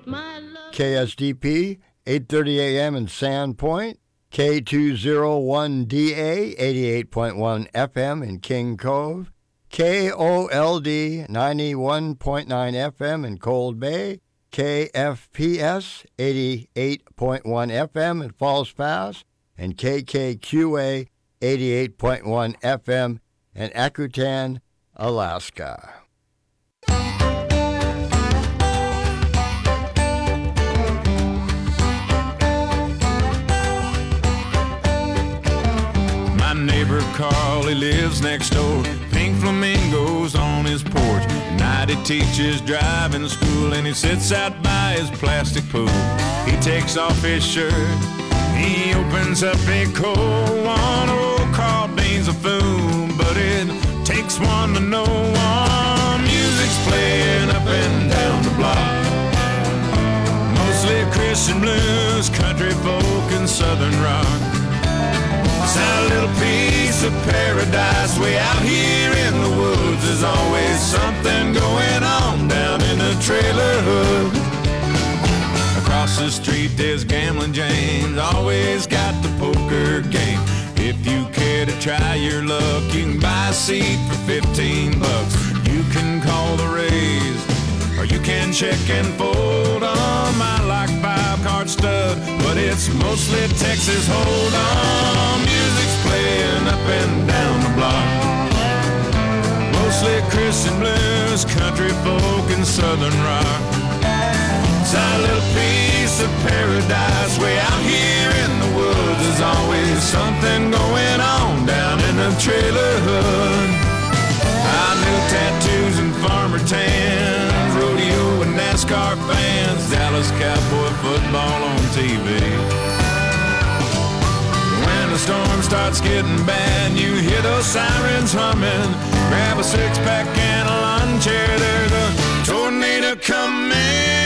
KSDP, 8:30 a.m. in Sandpoint, K201DA, 88.1 FM in King Cove, KOLD, 91.9 FM in Cold Bay, KFPS, 88.1 FM in Falls Pass, and KKQA, 88.1 FM in Akutan, Alaska. My neighbor Carl, he lives next door. Pink flamingos on his porch. At night he teaches driving school and he sits out by his plastic pool. He takes off his shirt, he opens up a cold one. Oh, Carl Bean's a fool, but it takes one to know one. Music's playing up and down the block. Mostly Christian blues, country folk, and southern rock. It's a little piece of paradise way out here in the woods. There's always something going on down in the trailer hood. Across the street there's Gambling James, always got the poker game. If you care to try your luck, you can buy a seat for $15. You can call the Rays, or you can check and fold 'em. I like 5-card stud, but it's mostly Texas Hold'em. Music's playing up and down the block. Mostly Christian blues, country folk, and southern rock. It's a little piece of paradise way out here in the woods. There's always something going on down in the trailer hood. I knew tattoos and farmer tans, rodeo and NASCAR fans, Dallas Cowboy football on TV. When the storm starts getting bad, you hear those sirens humming. Grab a six-pack and a lawn chair, there's a tornado coming.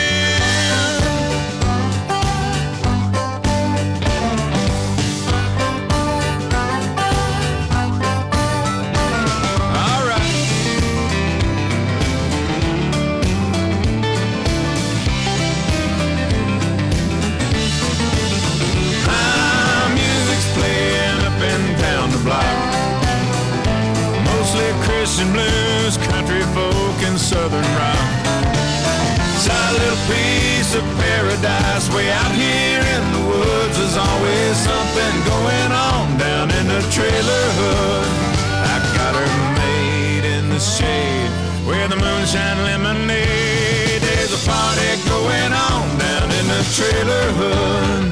Mostly Christian blues, country folk, and southern rock. It's a little piece of paradise way out here in the woods. There's always something going on down in the trailer hood. I got her made in the shade where the moonshine lemonade. There's a party going on down in the trailer hood.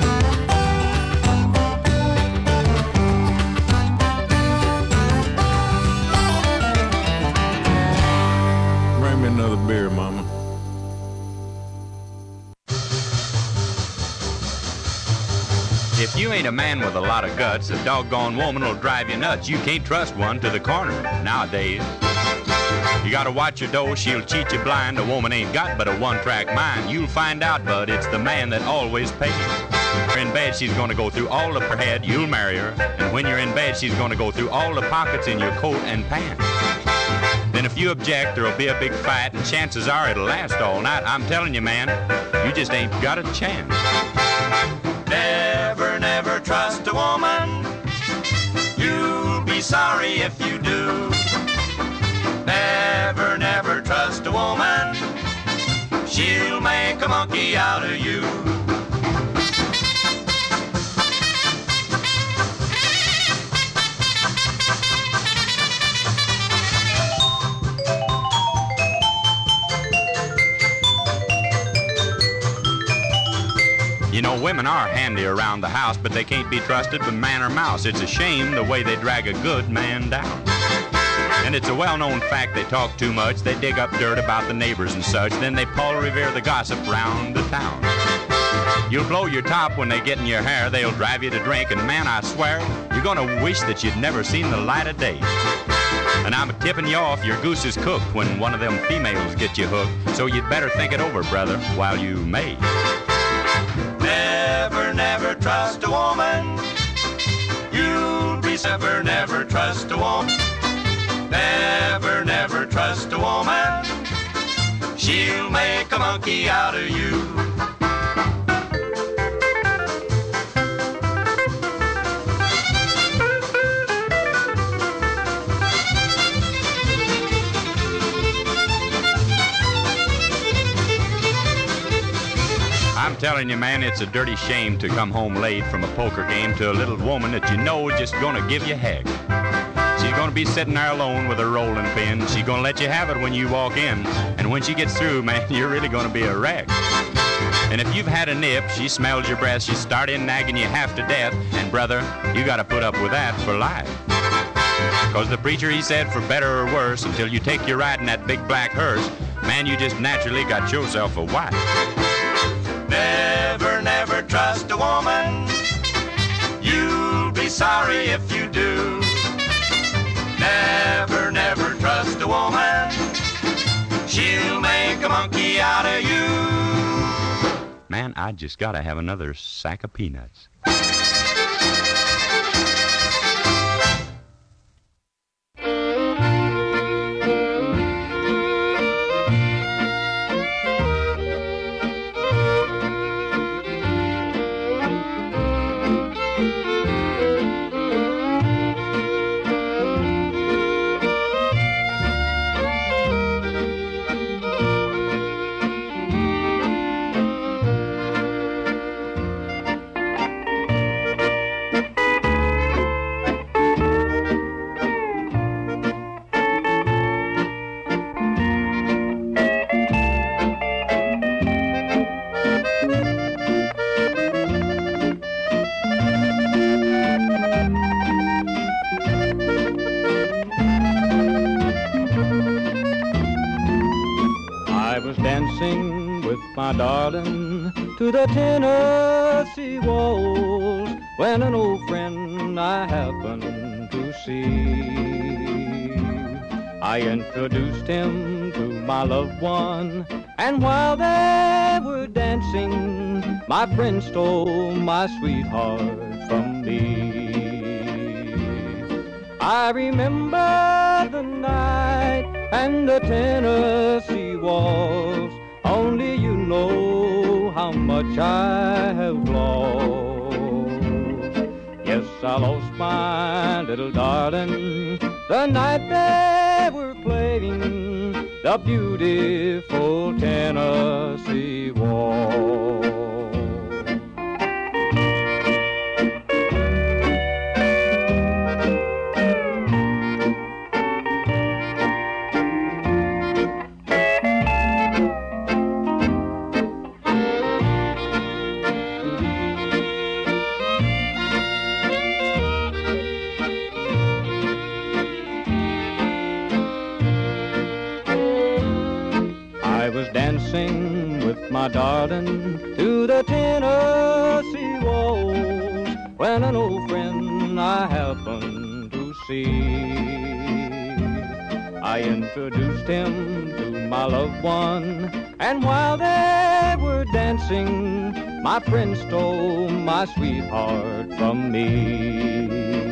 Another beer, Mama. If you ain't a man with a lot of guts, a doggone woman will drive you nuts. You can't trust one to the corner nowadays. You gotta watch your dough, she'll cheat you blind. A woman ain't got but a one-track mind. You'll find out, bud, it's the man that always pays. In bed, she's gonna go through all of her head, you'll marry her. And when you're in bed, she's gonna go through all the pockets in your coat and pants. Then if you object, there'll be a big fight, and chances are it'll last all night. I'm telling you, man, you just ain't got a chance. Never, never trust a woman. You'll be sorry if you do. Never, never trust a woman. She'll make a monkey out of you. You know, women are handy around the house, but they can't be trusted with man or mouse. It's a shame the way they drag a good man down. And it's a well-known fact they talk too much, they dig up dirt about the neighbors and such, then they Paul Revere the gossip round the town. You'll blow your top when they get in your hair, they'll drive you to drink, and man, I swear, you're gonna wish that you'd never seen the light of day. And I'm tipping you off, your goose is cooked when one of them females get you hooked, so you'd better think it over, brother, while you may. Never, never trust a woman. You'll be sever, never trust a woman. Never, never trust a woman. She'll make a monkey out of you. I'm telling you, man, it's a dirty shame to come home late from a poker game to a little woman that you know is just gonna give you heck. She's gonna be sitting there alone with her rolling pin. She's gonna let you have it when you walk in. And when she gets through, man, you're really gonna be a wreck. And if you've had a nip, she smells your breath, she start in nagging you half to death. And brother, you gotta put up with that for life. Cause the preacher, he said, for better or worse, until you take your ride in that big black hearse, man, you just naturally got yourself a wife. Never, never trust a woman. You'll be sorry if you do. Never, never trust a woman. She'll make a monkey out of you. Man, I just gotta have another sack of peanuts. My darling, to the Tennessee walls, when an old friend I happened to see. I introduced him to my loved one, and while they were dancing, my friend stole my sweetheart from me. I remember the night and the Tennessee walls. Only you know how much I have lost. Yes, I lost my little darling the night they were playing the beautiful Tennessee waltz. Dancing with my darling to the Tennessee waltz, when an old friend I happened to see. I introduced him to my loved one, and while they were dancing, my friend stole my sweetheart from me.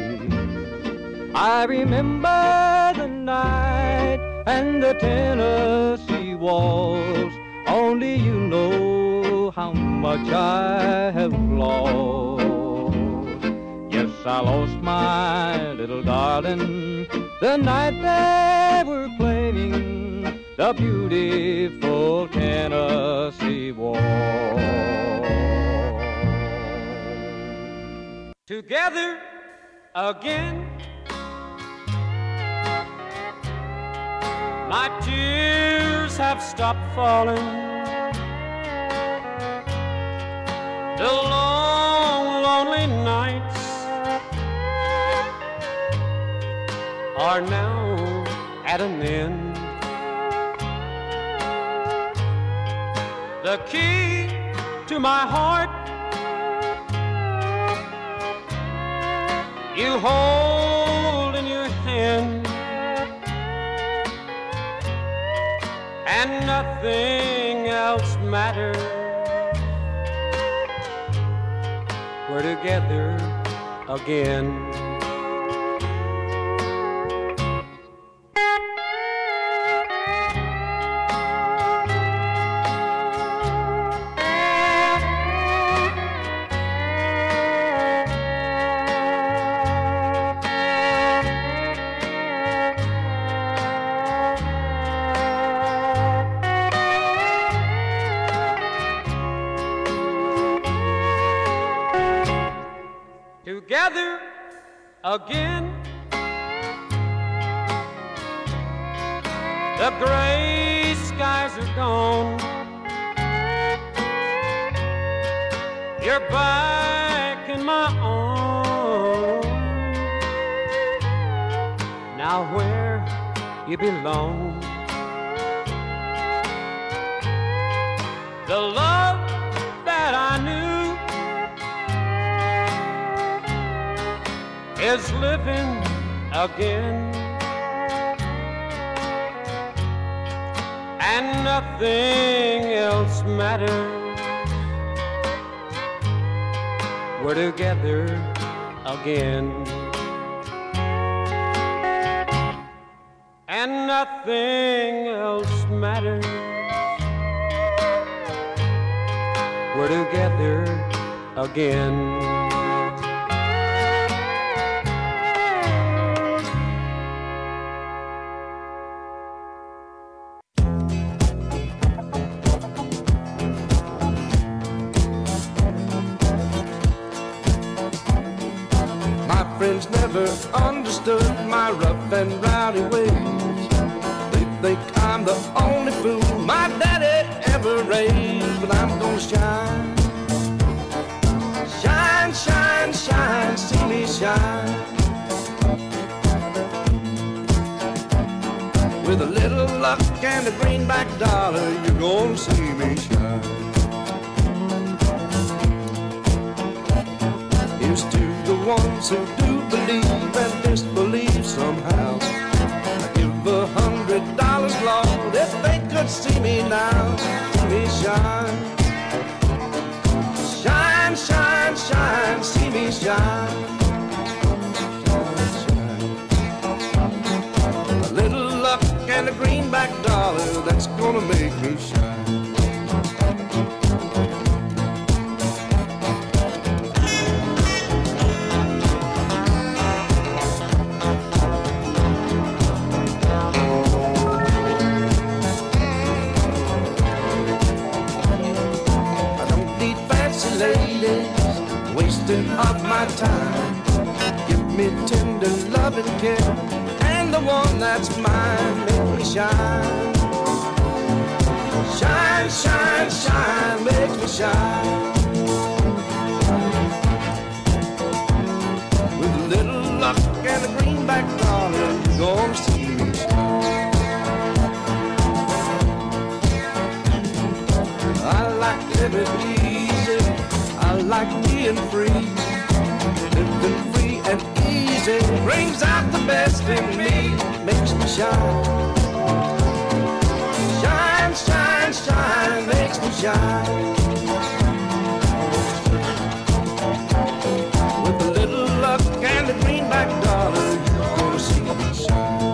I remember the night and the Tennessee waltz. Only you know how much I have lost. Yes, I lost my little darling the night they were playing the beautiful Tennessee waltz. Together again, my tears have stopped falling. The long, lonely nights are now at an end. The key to my heart you hold in your hand, and nothing else matters. We're together again. together again. The gray skies are gone. You're back in my arms. Now where you belong. The love that I knew is living again. And nothing else matters. We're together again. And nothing else matters. We're together again. Friends never understood my rough and rowdy ways. They think I'm the only fool my daddy ever raised. But I'm gonna shine, shine, shine, shine, see me shine. With a little luck and a greenback dollar, you're gonna see me shine. Here's to the ones who do believe and disbelieve somehow. I give $100, Lord, if they could see me now. See me shine, shine, shine, shine, see me shine. A little luck and a greenback dollar, that's gonna make me shine. Wasting of my time. Give me tender love and care, and the one that's mine. Make me shine, shine, shine, shine, makes me shine. With a little luck and a greenback dollar, you're gonna see me shine. I like living easy, I like being free. Living free and easy brings out the best in me. Makes me shine, shine, shine, shine, makes me shine. With a little luck and a greenback dollar, you're gonna see me shine.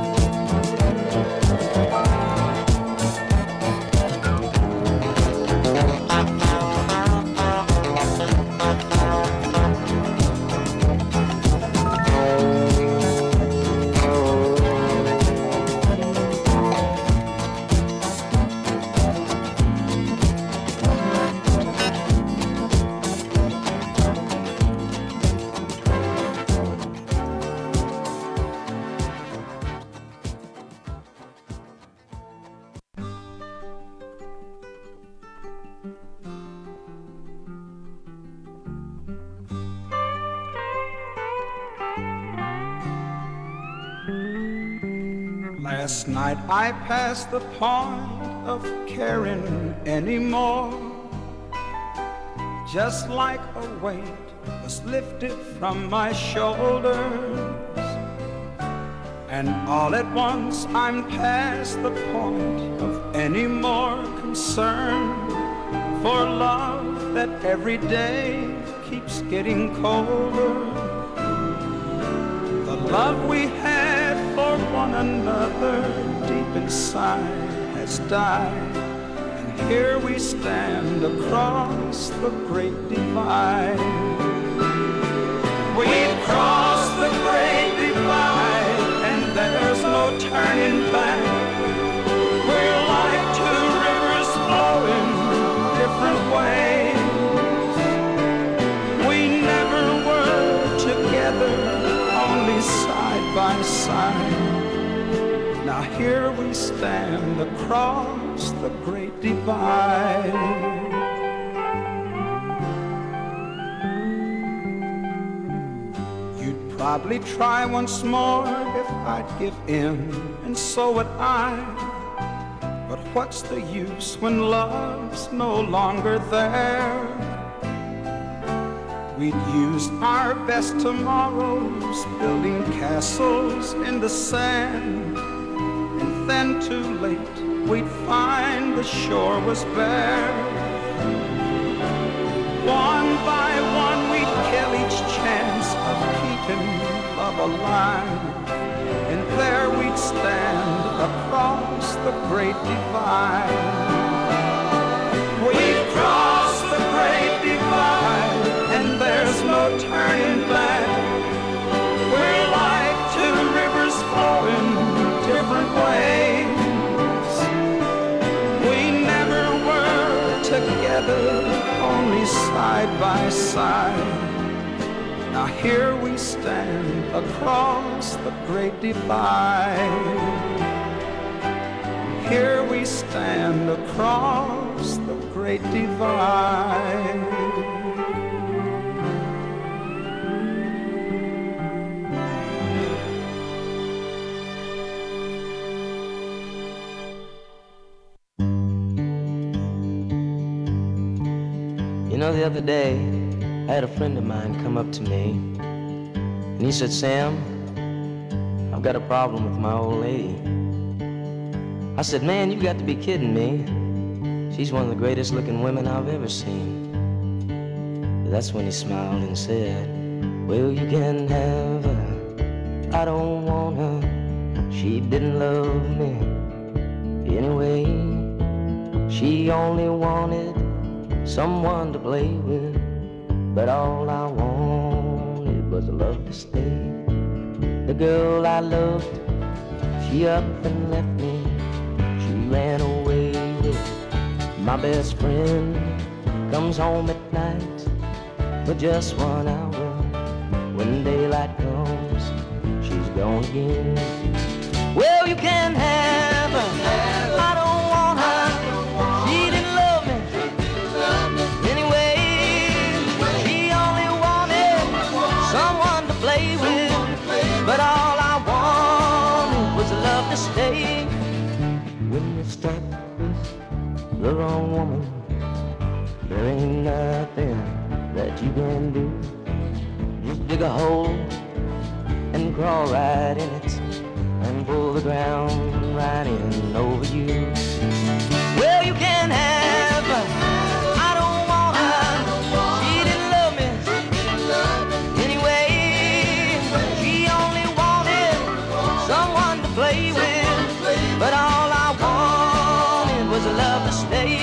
Last night I passed the point of caring anymore. Just like a weight was lifted from my shoulders, and all at once I'm past the point of any more concern for love that every day keeps getting colder. The love we had for one another deep inside has died, and here we stand across the great divide. We've crossed the great divide, and there's no turning back. We're like two rivers flowing different ways. We never were together side. Now here we stand across the great divide. You'd probably try once more if I'd give in, and so would I. But what's the use when love's no longer there? We'd use our best tomorrows building castles in the sand, and then too late we'd find the shore was bare. One by one we'd kill each chance of keeping love alive, and there we'd stand across the great divide. We'd cross the great divide, and there's no turning back. We're like two rivers flowing different ways. We never were together, only side by side. Now here we stand across the great divide. Here we stand across the great divide. You know, the other day, I had a friend of mine come up to me, and he said, "Sam, I've got a problem with my old lady." I said, "Man, you've got to be kidding me. She's one of the greatest looking women I've ever seen." But that's when he smiled and said, "Well, you can have her. I don't want her. She didn't love me anyway. She only wanted someone to play with, but all I wanted was a love to stay. The girl I loved, she up and left me. She ran away with my best friend. Comes home at night for just 1 hour. When daylight comes, she's gone again. Well, you can have her. I don't want her. She didn't love me anyway. She only wanted someone to play with, but all I wanted was love to stay. When you start with the wrong woman, there ain't nothing that you can do. Just dig a hole and crawl right in it, and pull the ground right in over you. Well, you can have her. I don't want her. She didn't love me anyway. She only wanted someone to play with, but all I wanted was a love to stay.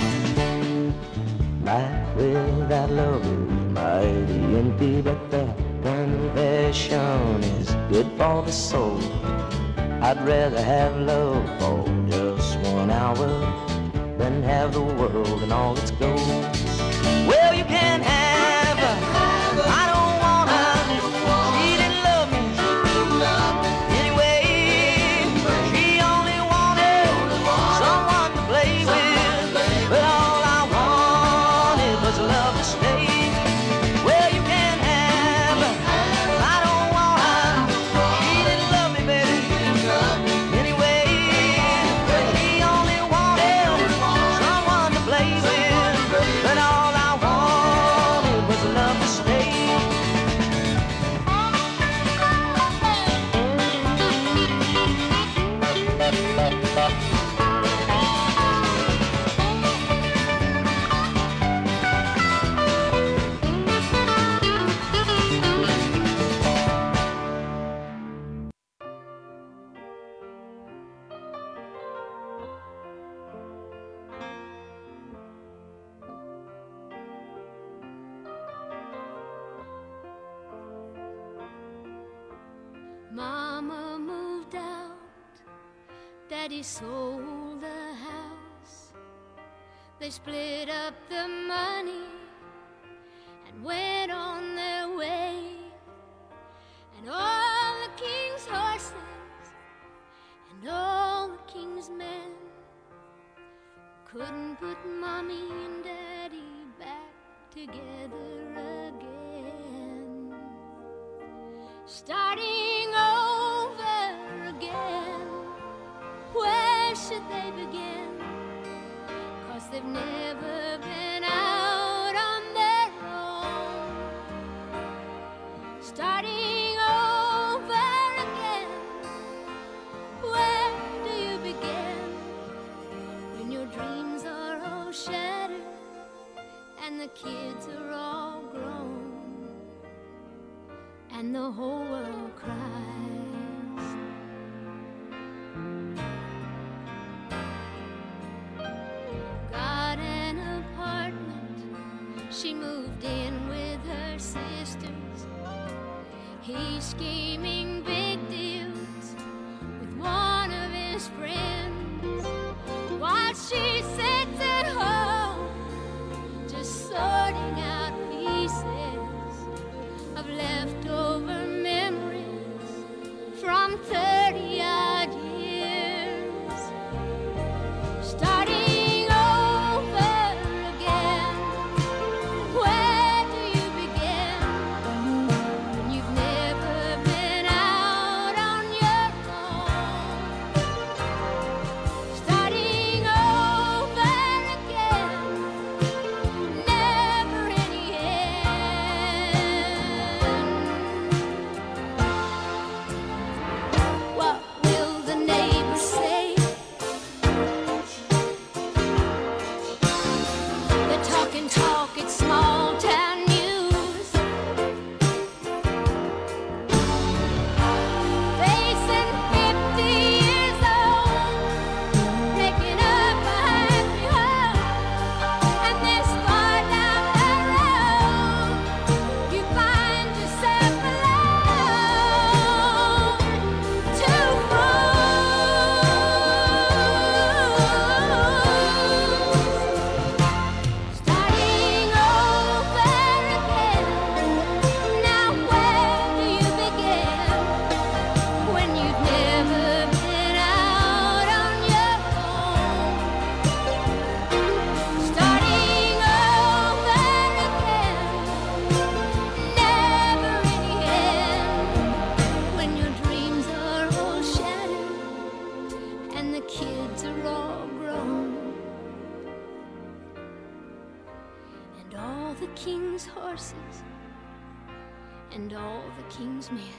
Life without love is mighty empty, but the confession is good for the soul. I'd rather have love for just 1 hour than have the world and all its gold. Well, you can have her. I don't want her. She didn't love me anyway. She only wanted someone to play with, but all I wanted was love to stay. Well, you can have her. I don't want her. She didn't love me, baby, anyway. She only wanted someone to play with, but all I wanted was love to stay. Mama moved out, Daddy sold the house. They split up the money and went on their way. And all the king's horses couldn't put mommy and daddy back together again. Starting over again, where should they begin? 'Cause they've never been out on their own. Starting over again, where do you begin? When your dreams are all shattered and the kids are all grown and the whole world cries. Got an apartment, she moved in with her sisters. He's scheming big deals with one of his friends, while she sits at home just sorting out pieces of leftover memories from 30-odd years. Starting over again, where do you begin? When you've never been out on your own. Starting over again, never any end. What will the neighbors say? They're talking talk, it's small town news. Facing 50 years old, breaking up a happy home. And this far down the road, you find yourself alone. Two fools starting over again. Now where do you begin? When you've never been out on your own. Starting over again, never any end. When your dreams are all shattered and the kids are all grown, and all the king's horses and all the king's men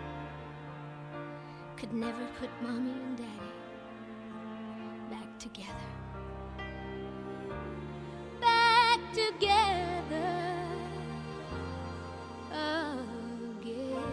could never put mommy and daddy back together. Back together again.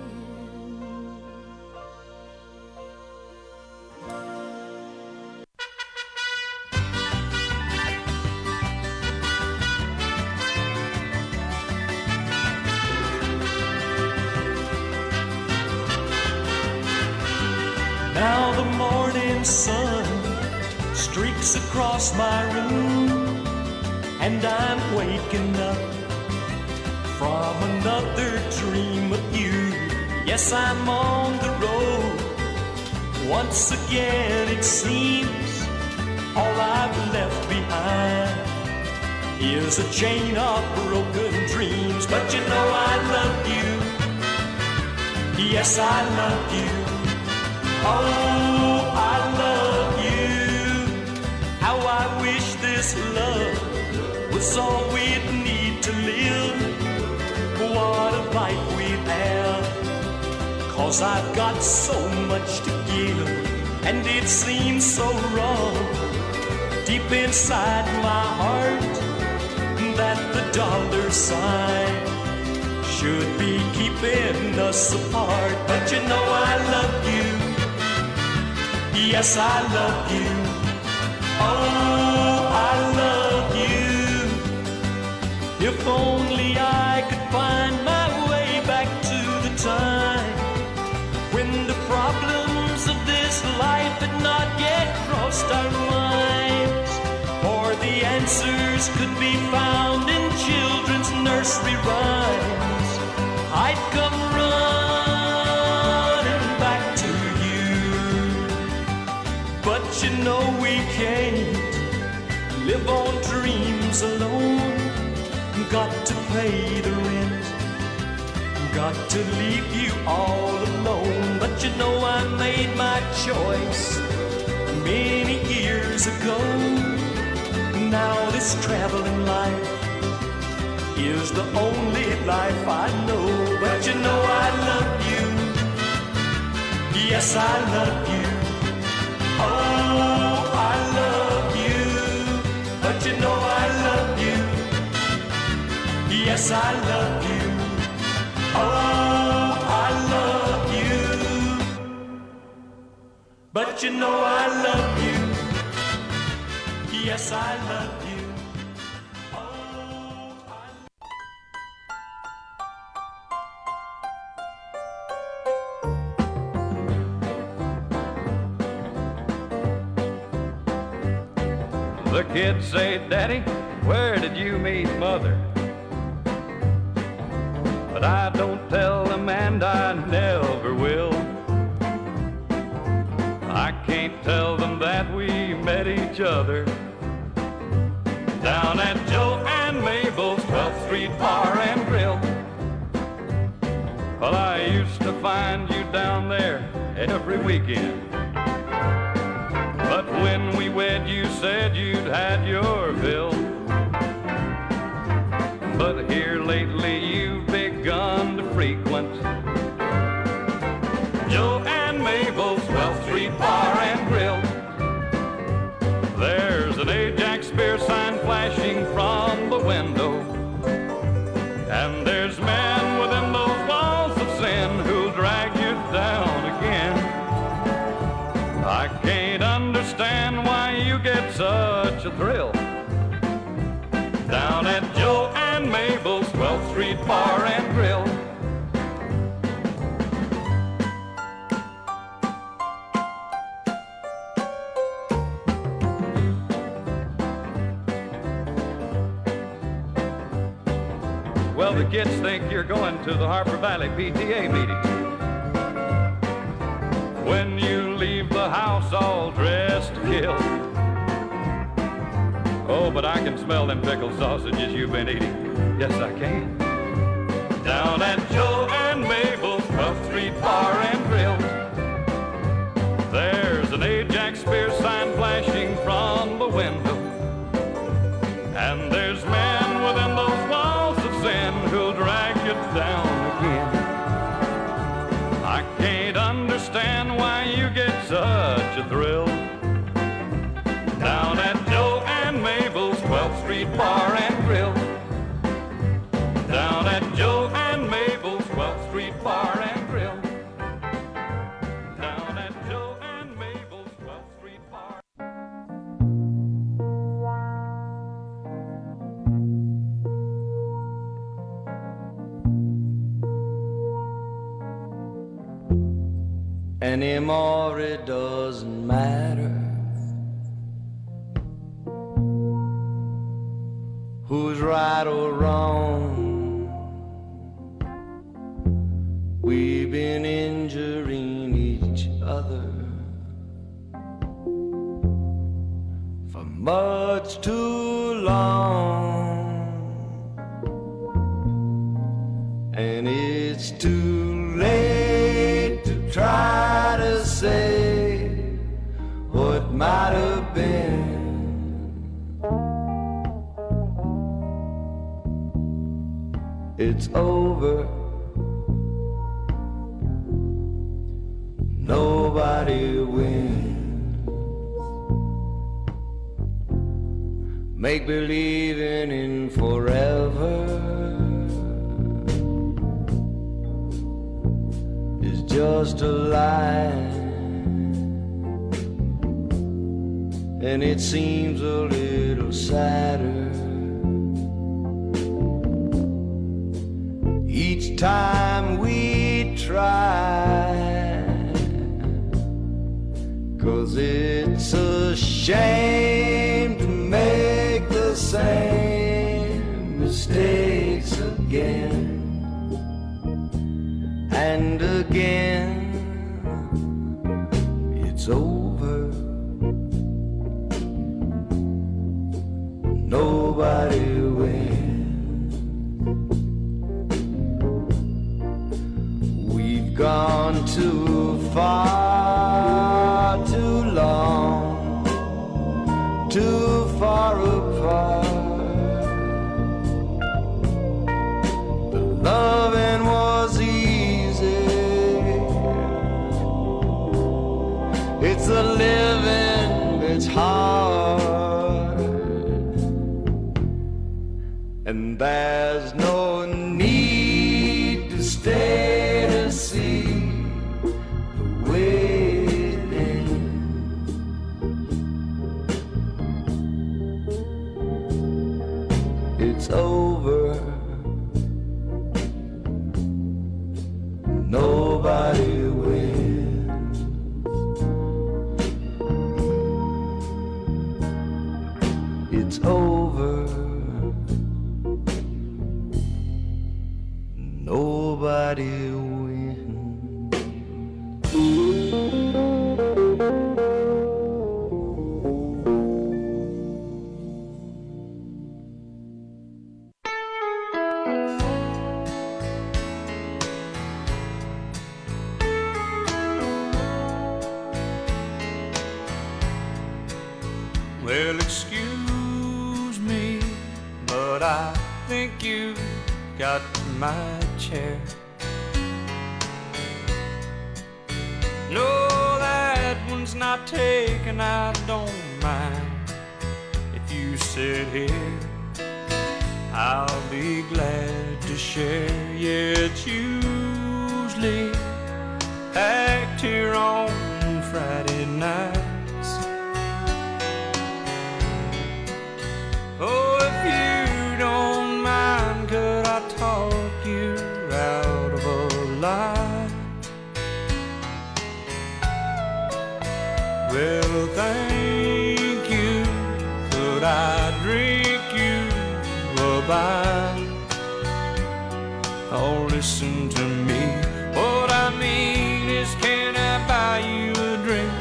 Now the morning sun streaks across my room, and I'm waking up from another dream of you. Yes, I'm on the road. Once again it seems all I've left behind is a chain of broken dreams. But you know I love you. Yes, I love you. Oh, I love you. How I wish this love was all we'd need to live. What a life we'd have. 'Cause I've got so much to give, and it seems so wrong deep inside my heart that the dollar sign should be keeping us apart. But you know I love you. Yes, I love you. Oh, I love you. If only I could find my way back to the time when the problems of this life had not yet crossed our minds, or the answers could be found in children's nursery rhymes. I'd come running back to you. But you know we can't live got to pay the rent, got to leave you all alone. But you know I made my choice many years ago. Now this traveling life is the only life I know. But you know I love you, yes I love you. Oh, I love you, but you know I love you, yes I love you. Oh, I love you, but you know I love you, yes I love you. The kids say, Daddy, where did you meet Mother? But I don't tell them and I never will. I can't tell them that we met each other down at Joe and Mabel's 12th Street Bar and Grill. Well, I used to find you down there every weekend. But when we wed, you said you'd had your fill. But here lately you've begun to frequent Joe and Mabel's 12th Street Bar and Grill. There's an Ajax beer sign flashing from the window, and there's men within those walls of sin who'll drag you down again. I can't understand why you get such a thrill down at Joe and Mabel's 12th Street Bar and Grill. Well, the kids think you're going to the Harper Valley PTA meeting. When you leave the house all dressed to kill. Oh, but I can smell them pickled sausages you've been eating. Yes, I can. Down at Joe and Mabel's 12th Street Bar and Grill. There's an Ajax beer sign flashing from the window, and there's men within those walls of sin who'll drag you down again. I can't understand why you get such a thrill down at Joe and Mabel's 12th Street Bar and Grill. Down at Joe and Mabel's 12th Street Bar and Grill. Down at Joe and Mabel's 12th Street Bar. Anymore it doesn't matter who's right or wrong. We've been injuring each other for much too long, and it's too late to try to say what might have been. It's over. Nobody wins. Make believing in forever is just a lie, and it seems a little sadder each time we try, 'cause it's a shame to make the same mistakes again and again. It's over. Nobody wins. gone too far, too long, too far apart. The loving was easy, it's the living that's hard, and there's no need to stay to see the way it ends. It's over, nobody wins. It's over, nobody wins. Well, excuse me, but I think you got my chair. No, that one's not taken, I don't mind. If you sit here, I'll be glad to share. Yeah, it's usually packed here on Friday nights. Oh, if you don't mind, could I talk you out of a lie? Well, thank you. Could I drink you a bite? Oh, listen to me. What I mean is, can I buy you a drink?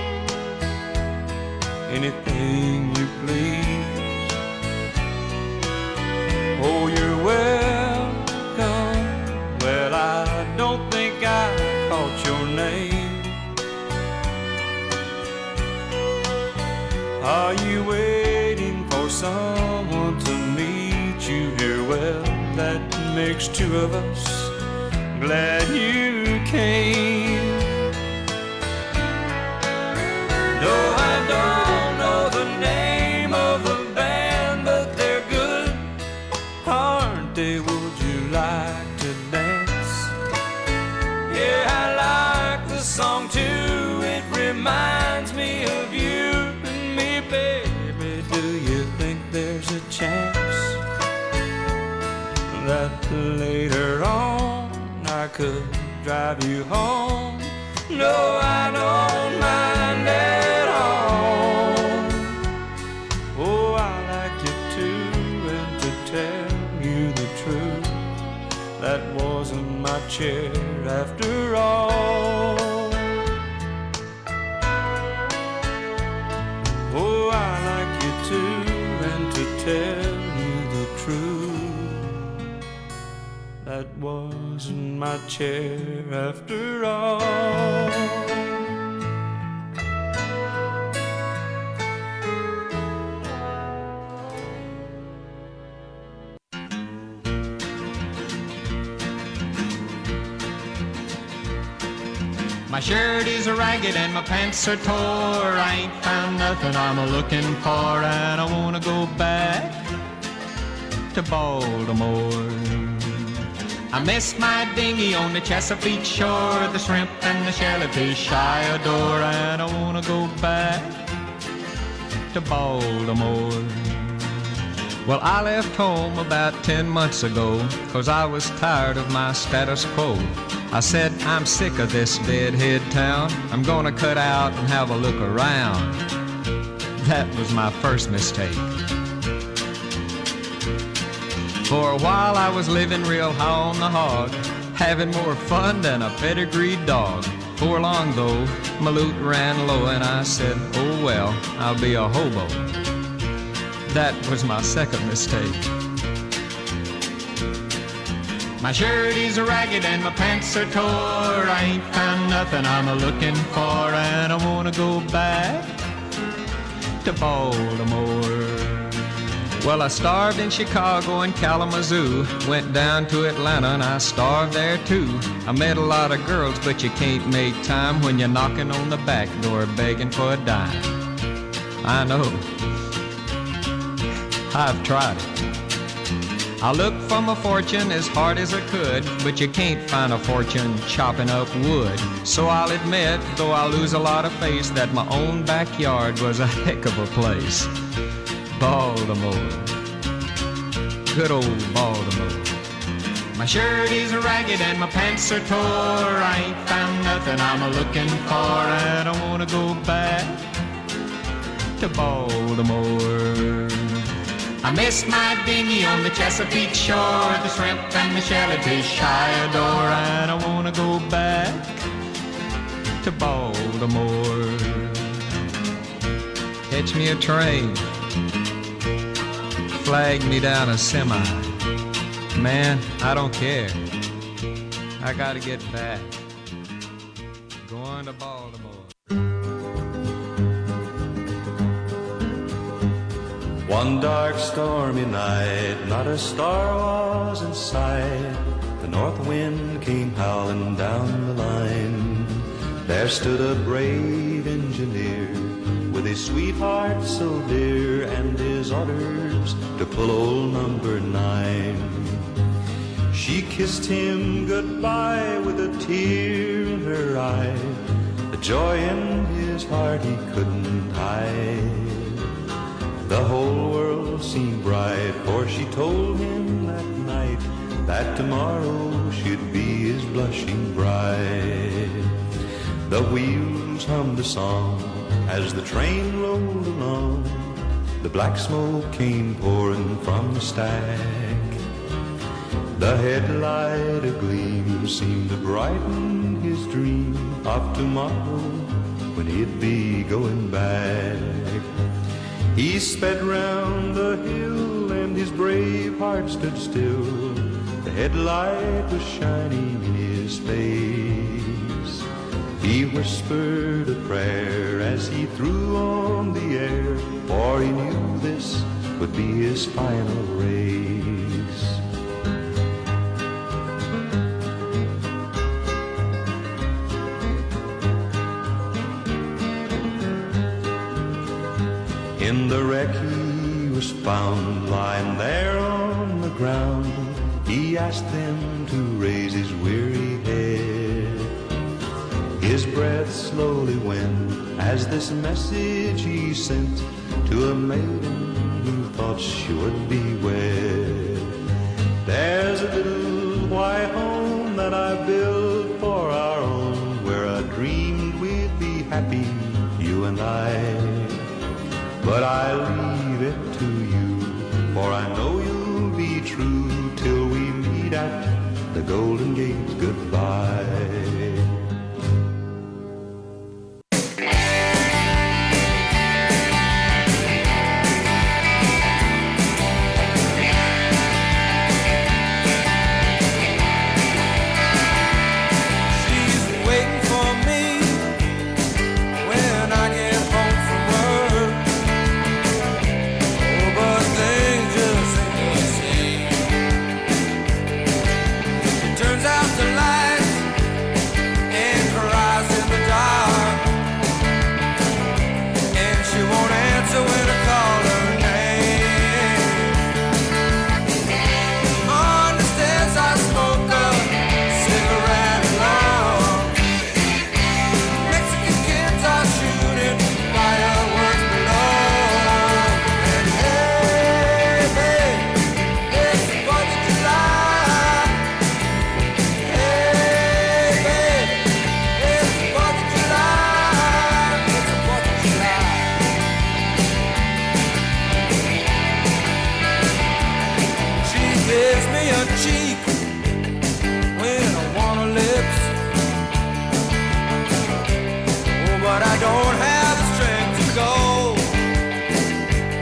Anything you please. Oh, you're welcome. Well, I don't think I caught your name. Are you waiting for someone to meet you here? Well, that makes two of us. Glad you came. No, I don't know the name of the band, but they're good, aren't they? Would you like to dance? Yeah, I like the song too. It reminds me of you and me, baby. Do you think there's a chance that later on I could drive you home? No, I don't mind at all. Oh, I like you too, and to tell you the truth, that wasn't my chair after all. Oh, I like you too, and to tell you the truth, that wasn't my chair after all. My shirt is ragged and my pants are tore. I ain't found nothing I'm looking for, and I wanna go back to Baltimore. I miss my dinghy on the Chesapeake shore, the shrimp and the shellfish I adore, and I wanna go back to Baltimore. Well, I left home about 10 months ago, 'cause I was tired of my status quo. I said, I'm sick of this deadhead town. I'm gonna cut out and have a look around. That was my first mistake. For a while I was living real high on the hog, having more fun than a pedigreed dog. Before long though, my loot ran low and I said, oh well, I'll be a hobo. That was my second mistake. My shirt is ragged and my pants are tore. I ain't found nothing I'm a-looking for, and I wanna go back to Baltimore. Well, I starved in Chicago and Kalamazoo, went down to Atlanta and I starved there too. I met a lot of girls, but you can't make time when you're knocking on the back door begging for a dime. I know, I've tried it. I looked for my fortune as hard as I could, but you can't find a fortune chopping up wood. So I'll admit, though I lose a lot of face, that my own backyard was a heck of a place. Baltimore, good old Baltimore. My shirt is ragged and my pants are tore. I ain't found nothing I'm a-looking for, and I wanna go back to Baltimore. I missed my dinghy on the Chesapeake shore, the shrimp and the shellfish I adore, and I wanna go back to Baltimore. Catch me a train, flag me down a semi. Man, I don't care. I gotta get back. Going to Baltimore. One dark stormy night, not a star was in sight. The north wind came howling down the line. There stood a brave engineer with his sweetheart so dear, and his orders to pull old number 9. She kissed him goodbye with a tear in her eye. The joy in his heart he couldn't hide. The whole world seemed bright, for she told him that night that tomorrow she'd be his blushing bride. The wheels hummed a song as the train rolled along. The black smoke came pouring from the stack. The headlight agleam seemed to brighten his dream of tomorrow when he'd be going back. He sped round the hill and his brave heart stood still. The headlight was shining in his face. He whispered a prayer as he threw on the air, for he knew this would be his final race. In the wreck he was found, lying there on the ground. He asked them to raise his weary head. His breath slowly went as this message he sent to a maiden who thought she would be wed. There's a little white home that I built for our own, where I dreamed we'd be happy, you and I. But I leave it to you, for I know you'll be true till we meet at the Golden Gate. Goodbye.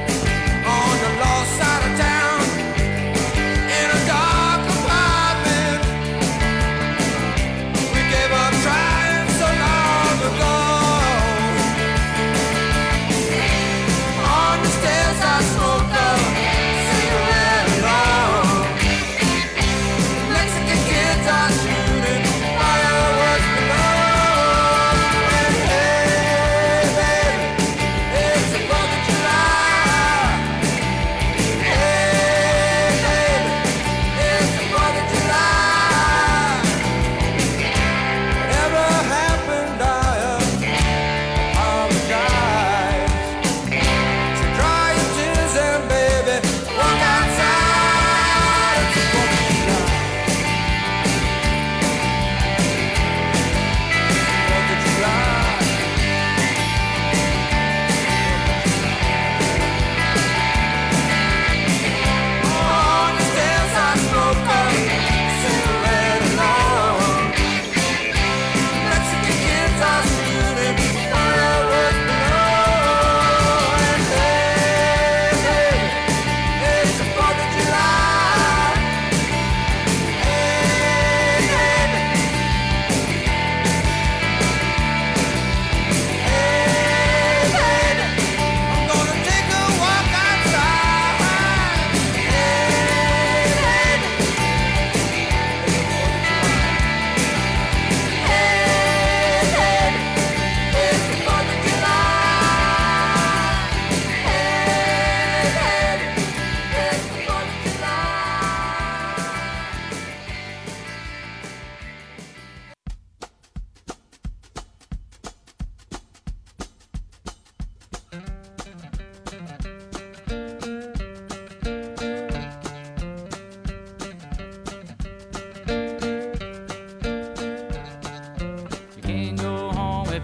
On the lost side of town, in a dark apartment,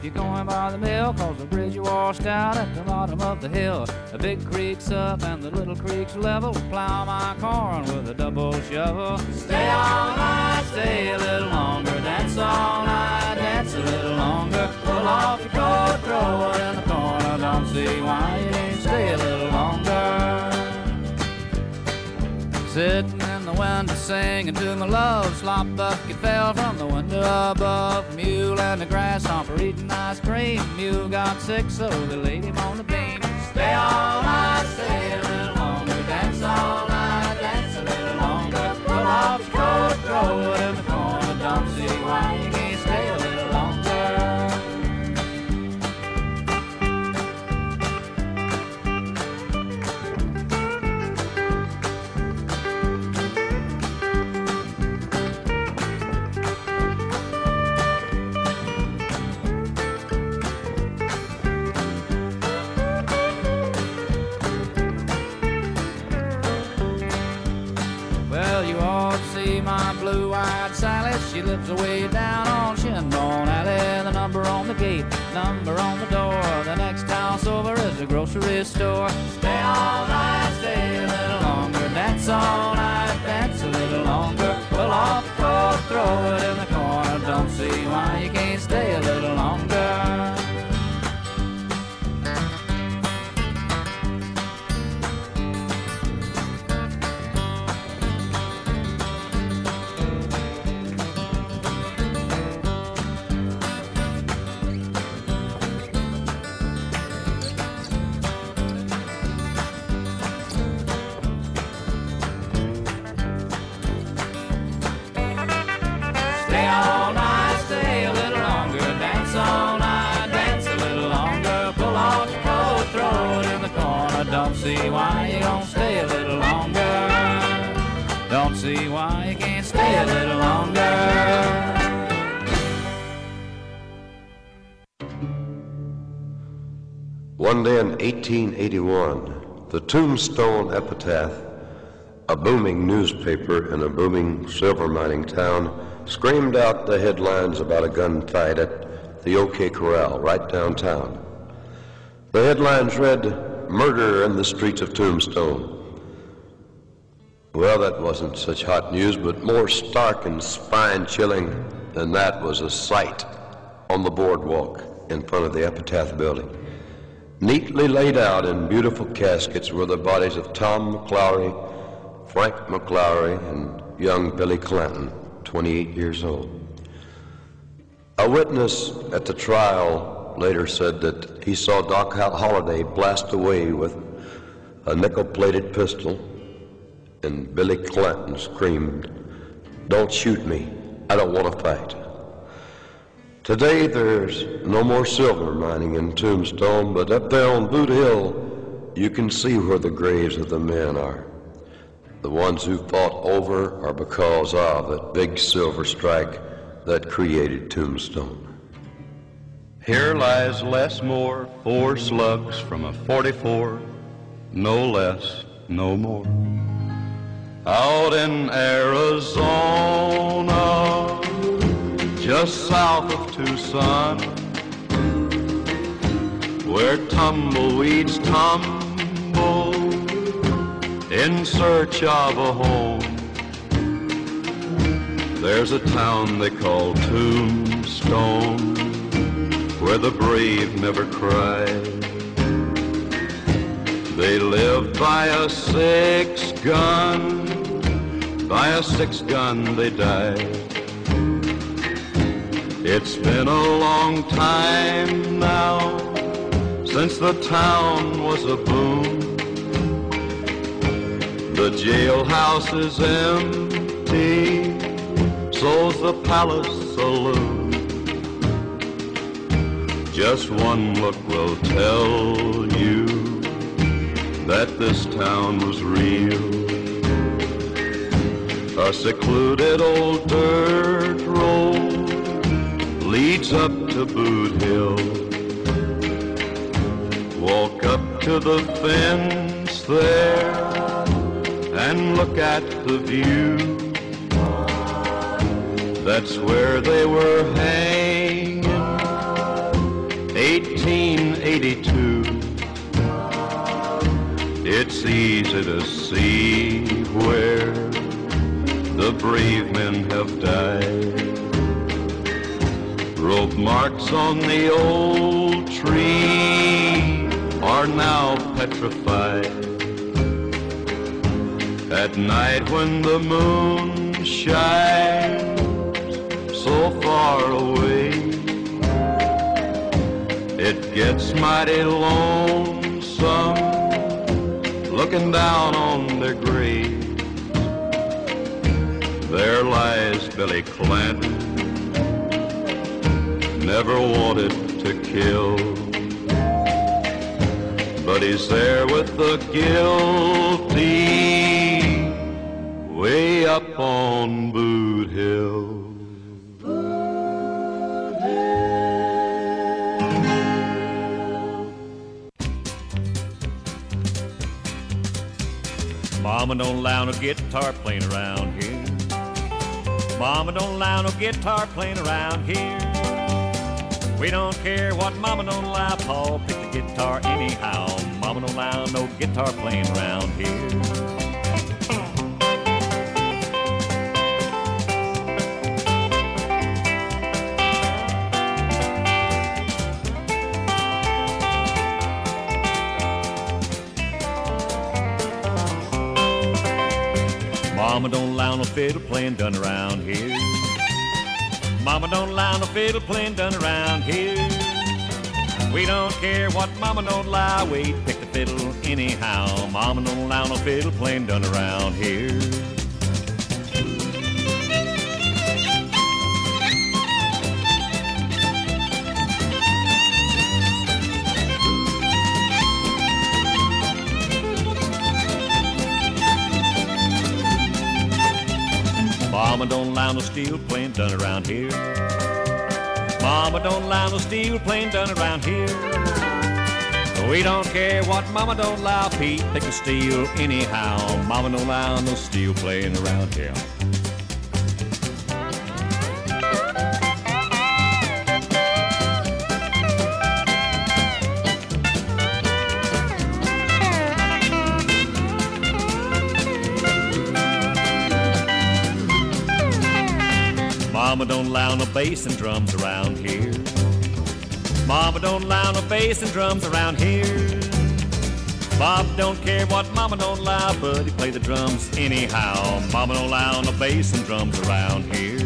you're going by the mill, 'cause the bridge you washed out at the bottom of the hill. The big creek's up and the little creek's level. Plow my corn with a double shovel. Stay all night, stay a little longer. Dance all night, dance a little longer. Pull off your coat, throw it in the corner. Don't see why you didn't stay a little longer. Sitting in the window singing to my love. Slop bucket fell from the window above. Mule and the grasshopper eating ice cream. Mule got sick, so they laid him on the beam. Stay all night, stay a little longer. Dance all night, dance a little longer. Pull off your coat, throw it in the corner. Don't see why you can't stay a little longer. My blue-eyed Sally, she lives away down on Shinbone Alley. The number on the gate, number on the door. The next house over is a grocery store. Stay all night, stay a little longer. Dance all night, dance a little longer. Pull off the coat, throw it in the corner. Don't see why you can't stay a little longer. Don't see why you don't stay a little longer. Don't see why you can't stay a little longer. One day in 1881, the Tombstone Epitaph, a booming newspaper in a booming silver mining town, screamed out the headlines about a gunfight at the OK Corral right downtown. The headlines read, "Murder in the streets of Tombstone." Well, that wasn't such hot news, but more stark and spine-chilling than that was a sight on the boardwalk in front of the Epitaph building. Neatly laid out in beautiful caskets were the bodies of Tom McLaury, Frank McLaury, and young Billy Clanton, 28 years old. A witness at the trial later said that he saw Doc Holliday blast away with a nickel-plated pistol, and Billy Clanton screamed, "Don't shoot me, I don't want to fight." Today there's no more silver mining in Tombstone, but up there on Boot Hill you can see where the graves of the men are. The ones who fought over or because of that big silver strike that created Tombstone. Here lies Les Moore, 4 slugs from a 44, no less, no more. Out in Arizona, just south of Tucson, where tumbleweeds tumble in search of a home. There's a town they call Tombstone, where the brave never cry. They live by a 6-gun, by a 6-gun they die. It's been a long time now since the town was a boom. The jailhouse is empty, so's the Palace Saloon. Just one look will tell you that this town was real. A secluded old dirt road leads up to Boot Hill. Walk up to the fence there and look at the view. That's where they were hanging 1882. It's easy to see where the brave men have died. Rope marks on the old tree are now petrified. At night when the moon shines so far away, it gets mighty lonesome looking down on their graves. There lies Billy Clanton, never wanted to kill, but he's there with the guilty way up on Boot Hill. Mama don't allow no guitar playing around here. Mama don't allow no guitar playing around here. We don't care what Mama don't allow. Paul pick the guitar anyhow. Mama don't allow no guitar playing around here. Mama don't allow no fiddle playing done around here. Mama don't allow no fiddle playing done around here. We don't care what Mama don't allow. We pick the fiddle anyhow. Mama don't allow no fiddle playing done around here. Mama don't allow no steel playing done around here. Mama don't allow no steel playing done around here. We don't care what Mama don't allow. Pete pick the steel anyhow. Mama don't allow no steel playing around here. Mama don't allow no bass and drums around here. Mama don't allow no bass and drums around here. Bob don't care what Mama don't allow, but he play the drums anyhow. Mama don't allow no bass and drums around here.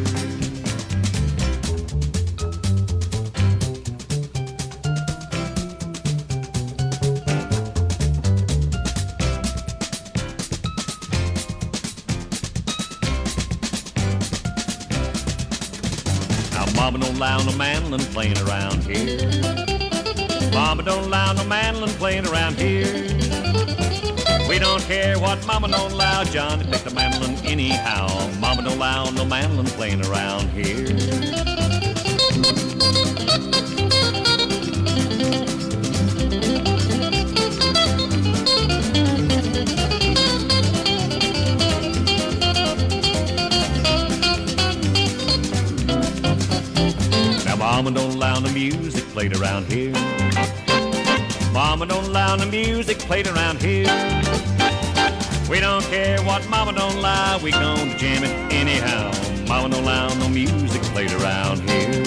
Mama don't allow no mandolin playing around here. Mama don't allow no mandolin playing around here. We don't care what Mama don't allow. Johnny pick the mandolin anyhow. Mama don't allow no mandolin playing around here. Mama don't allow no music played around here. Mama don't allow no music played around here. We don't care what Mama don't allow. We gonna jam it anyhow. Mama don't allow no music played around here.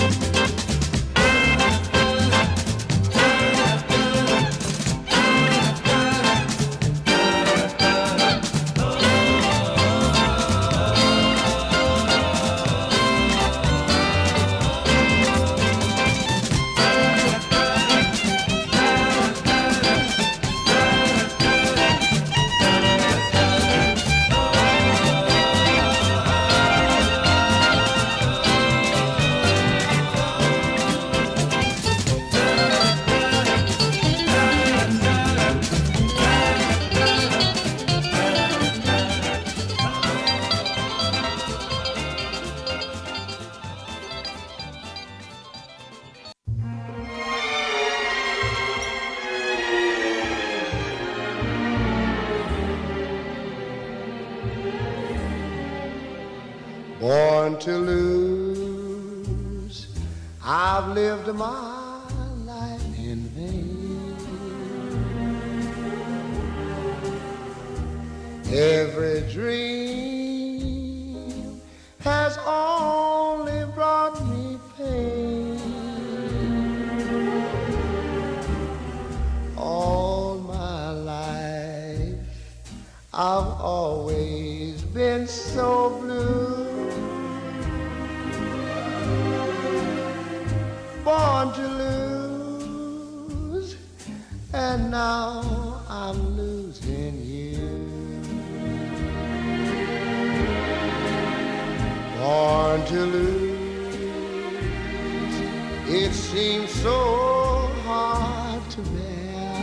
Born to lose, I've lived my life Every dream has only brought me pain. All my life I've always been so blue, born to lose, and now I'm losing you. Born to lose, it seems so hard to bear.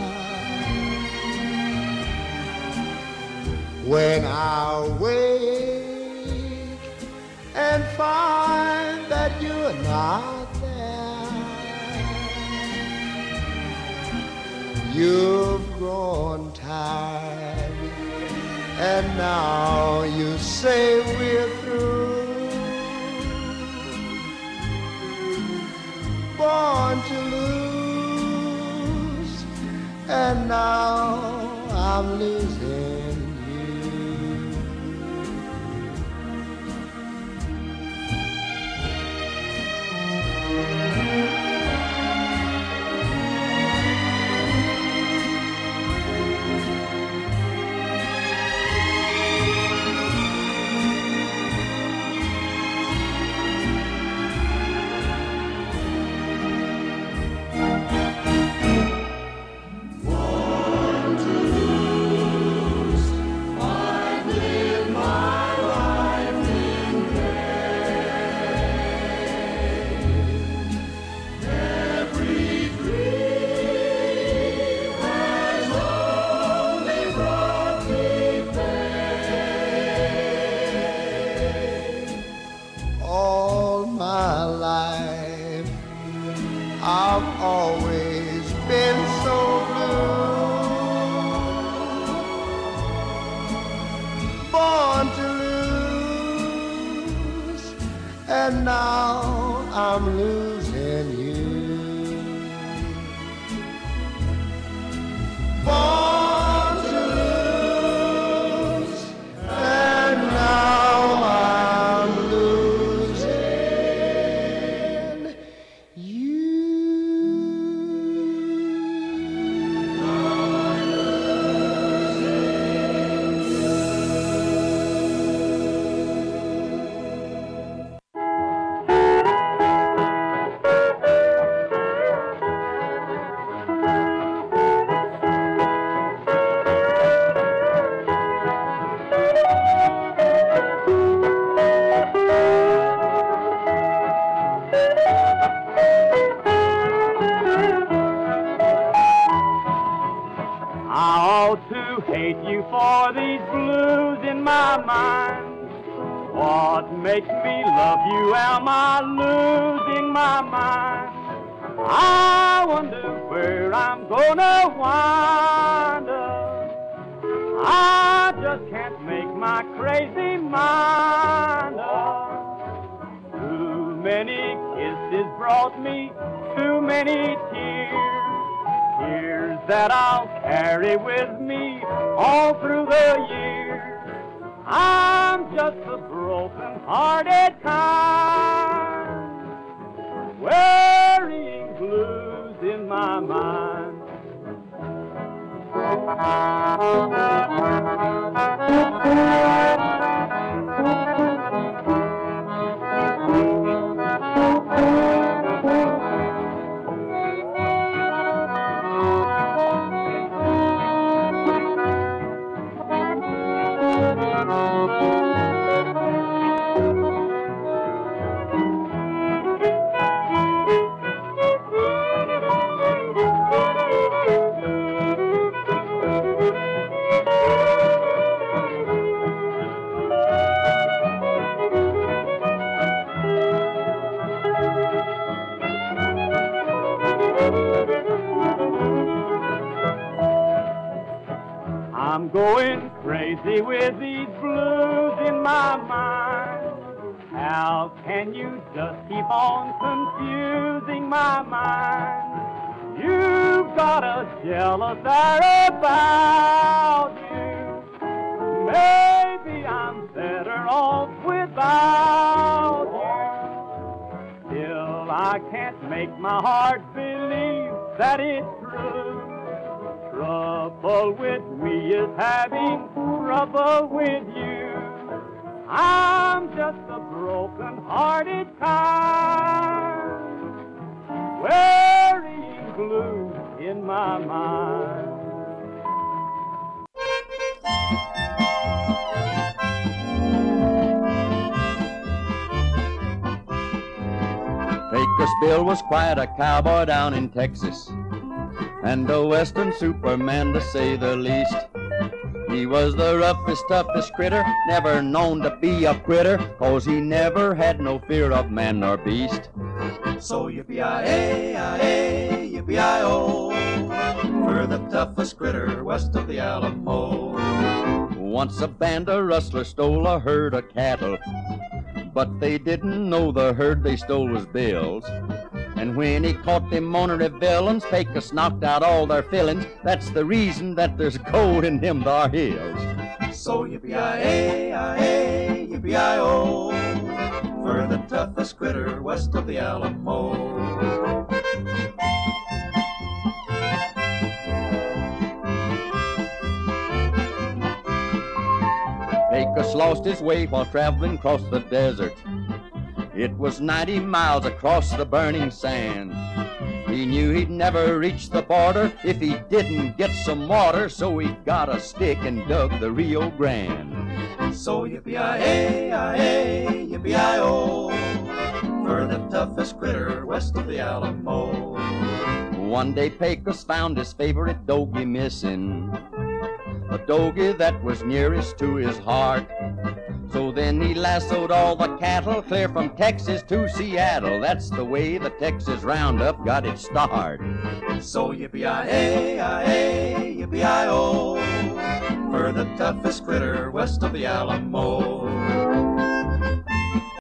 When I wake and find that you're not there, you've grown tired, and now you say we're through. Born to lose, and now I'm losing. I've always been so blue, born to lose, and now I'm losing you. Born to lose, and now I'm losing you. I ought to hate you for these blues in my mind. What makes me love you? Am I losing my mind? I wonder where I'm gonna wind up. I just can't make my crazy mind up. Too many kisses brought me too many tears. Tears that I'll carry with me all through the years. I'm just a broken-hearted kind, wearing blues in my mind. I'm going crazy with these blues in my mind. How can you just keep on confusing my mind? You've got a jealous air about you, Maybe I'm better off without you. Still, I can't make my heart believe that it's true. Trouble with me is having trouble with you. I'm just a broken-hearted kind, wearing blue in my mind. Pecos Bill was quite a cowboy down in Texas, and a western superman to say the least. He was the roughest, toughest critter, never known to be a quitter, 'cause he never had no fear of man nor beast. So yippee-yi-ay, yippee-yi-o, for the toughest critter west of the Alamo. Once a band of rustlers stole a herd of cattle, but they didn't know the herd they stole was Bill's. And when he caught them ornery villains, Pecos knocked out all their fillings. That's the reason that there's gold in them thar hills. So yippee-yi-ay, yippee-yi-o, for the toughest critter west of the Alamo. Pecos lost his way while traveling across the desert. It was 90 miles across the burning sand. He knew he'd never reach the border if he didn't get some water, so he got a stick and dug the Rio Grande. So yippee-yi-ay, yippee-yi-o, for the toughest critter west of the Alamo. One day Pecos found his favorite dogie missing, a dogie that was nearest to his heart. So then he lassoed all the cattle clear from Texas to Seattle. That's the way the Texas Roundup got its start. So yippee-yi-ay, yippee-yi-o, for the toughest critter west of the Alamo.